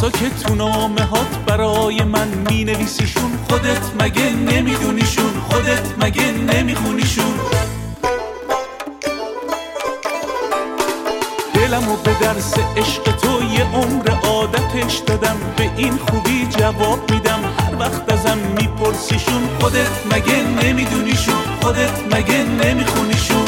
درسا که تو نامه هات برای من می نویسیشون، خودت مگه نمیدونیشون؟ خودت مگه نمیخونیشون؟ دلمو به درس عشق تو یه عمر عادتش دادم، به این خوبی جواب میدم هر وقت ازم میپرسیشون، خودت مگه نمیدونیشون؟ خودت مگه نمیخونیشون؟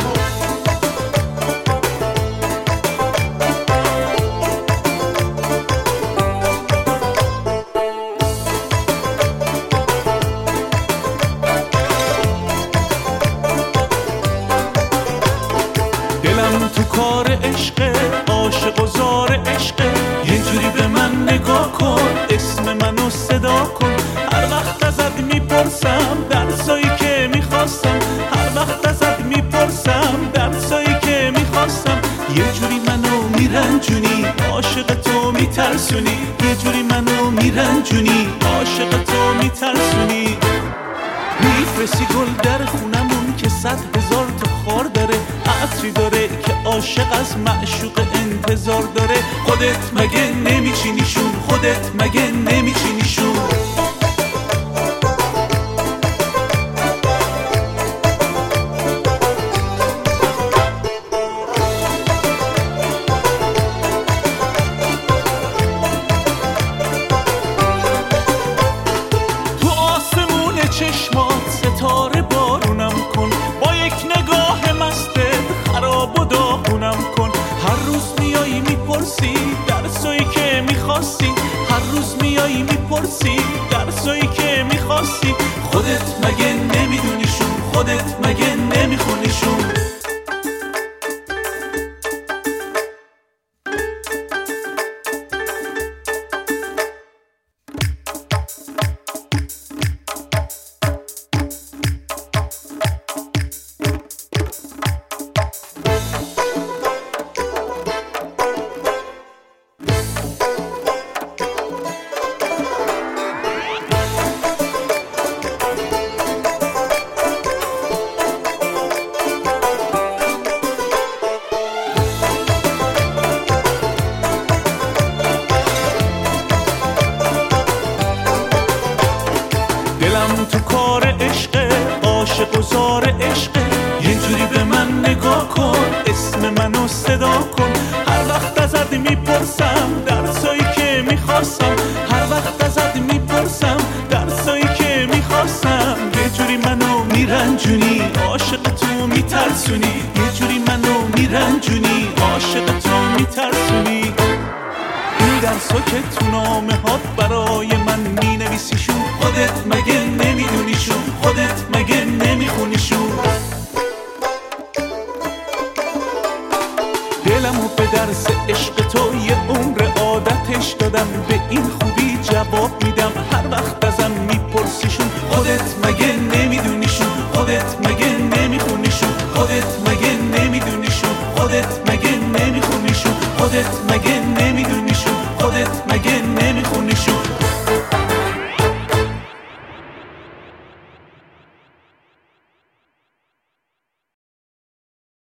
دلم تو کار عشقه، عاشق و زار عشقه، یه جوری به من نگاه کن، اسم منو صدا کن. هر وقت ازت میپرسم درسایی که میخواستم، هر وقت ازت میپرسم درسایی که میخواستم، یه جوری منو میرنجونی، عاشق تو میترسونی، یه جوری منو میرنجونی، عاشق تو میترسونی. میفرستی گل در خونمون که 100,000 تا خار داره، عطری داره که عاشق از معشوق انتظار داره، خودت مگه نمیچینیشون؟ خودت مگه نمیچینیشون؟ تو آسمون چشمات ستاره بارونم کن، با یک نگاه مستت خراب و داغونم کن. هر روز میایی میپرسی درسایی که میخواستی، هر روز میایی میپرسی درسایی که میخواستی، خودت مگه نمیدونیشون؟ خودت مگه نمیخونیشون؟ دلم تو کار عشقه، عاشق و زار عشقه، یه جوری به من نگاه کن، اسم منو صدا کن. هر وقت ازت میپرسم درسایی که میخواستم، هر وقت ازت میپرسم درسایی که میخواستم، یه جوری منو میرنجونی، عاشق تو میترسونی، یه جوری منو میرنجونی، عاشق تو میترسونی. این درسا که تو نامه هات برای من مینویسیشون، خودت مگه نمیدونیشون؟ خودت مگه نمیخونیشون؟ دلمو به درس عشق تو یه عمر عادتش دادم، به این خوبی جواب میدم هر وقت ازم میپرسیشون، خودت مگه نمیدونیشون؟ خودت مگه نمیخونیشون؟ خودت مگه نمیدونیشون؟ خودت مگه نمیخونیشون؟ خودت مگه نمیدونیشون؟ خودت مگه